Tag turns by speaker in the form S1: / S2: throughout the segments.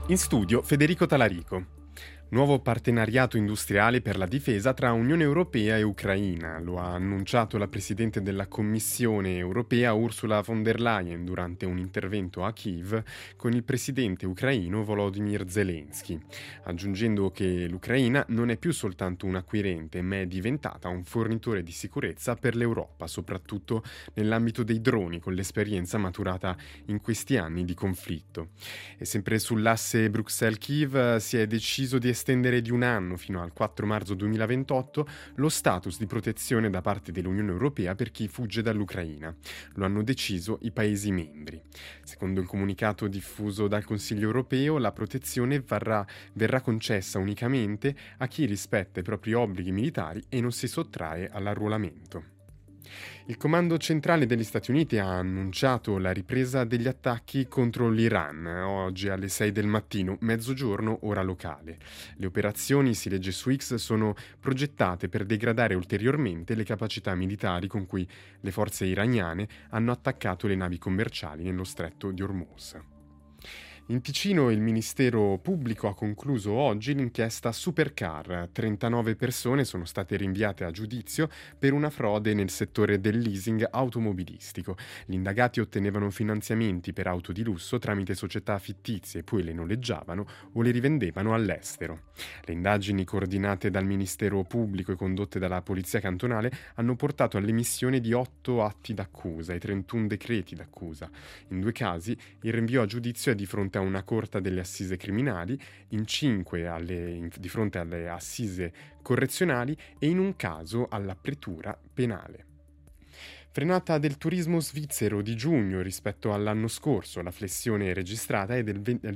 S1: In studio Federico Talarico. Nuovo partenariato industriale per la difesa tra Unione Europea e Ucraina. Lo ha annunciato la Presidente della Commissione Europea Ursula von der Leyen durante un intervento a Kiev con il Presidente ucraino Volodymyr Zelensky, aggiungendo che l'Ucraina non è più soltanto un acquirente, ma è diventata un fornitore di sicurezza per l'Europa, soprattutto nell'ambito dei droni, con l'esperienza maturata in questi anni di conflitto. E sempre sull'asse Bruxelles-Kiev si è deciso di estendere di un anno fino al 4 marzo 2028 lo status di protezione da parte dell'Unione Europea per chi fugge dall'Ucraina. Lo hanno deciso i Paesi membri. Secondo il comunicato diffuso dal Consiglio Europeo, la protezione verrà concessa unicamente a chi rispetta i propri obblighi militari e non si sottrae all'arruolamento. Il Comando Centrale degli Stati Uniti ha annunciato la ripresa degli attacchi contro l'Iran, oggi alle 6 del mattino, mezzogiorno ora locale. Le operazioni, si legge su X, sono progettate per degradare ulteriormente le capacità militari con cui le forze iraniane hanno attaccato le navi commerciali nello stretto di Hormuz. In Ticino il Ministero Pubblico ha concluso oggi l'inchiesta Supercar. 39 persone sono state rinviate a giudizio per una frode nel settore del leasing automobilistico. Gli indagati ottenevano finanziamenti per auto di lusso tramite società fittizie, poi le noleggiavano o le rivendevano all'estero. Le indagini coordinate dal Ministero Pubblico e condotte dalla Polizia Cantonale hanno portato all'emissione di 8 atti d'accusa e 31 decreti d'accusa. In 2 casi il rinvio a giudizio è di fronte a una corte delle assise criminali, in 5 di fronte alle assise correzionali e in un caso alla pretura penale. Frenata del turismo svizzero di giugno rispetto all'anno scorso, la flessione registrata è del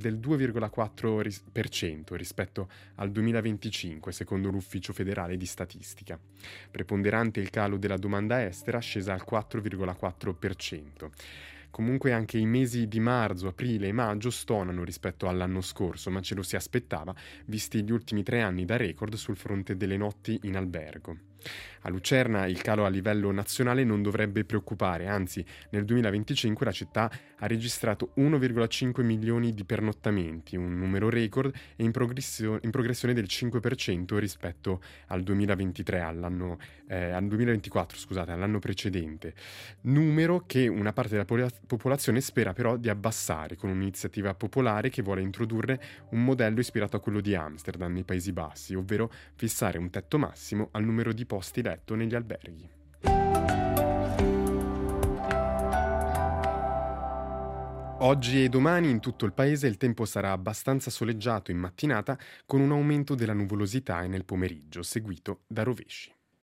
S1: 2,4% rispetto al 2025, secondo l'Ufficio federale di statistica. Preponderante il calo della domanda estera, scesa al 4,4%. Comunque anche i mesi di marzo, aprile e maggio stonano rispetto all'anno scorso, ma ce lo si aspettava, visti gli ultimi 3 anni da record sul fronte delle notti in albergo. A Lucerna il calo a livello nazionale non dovrebbe preoccupare, anzi nel 2025 la città ha registrato 1,5 milioni di pernottamenti, un numero record e in progressione del 5% rispetto al 2023, al 2024, scusate, all'anno precedente. Numero che una parte della popolazione spera però di abbassare con un'iniziativa popolare che vuole introdurre un modello ispirato a quello di Amsterdam nei Paesi Bassi, ovvero fissare un tetto massimo al numero di posti letto negli alberghi. Oggi e domani in tutto il paese il tempo sarà abbastanza soleggiato in mattinata con un aumento della nuvolosità e nel pomeriggio, seguito da rovesci.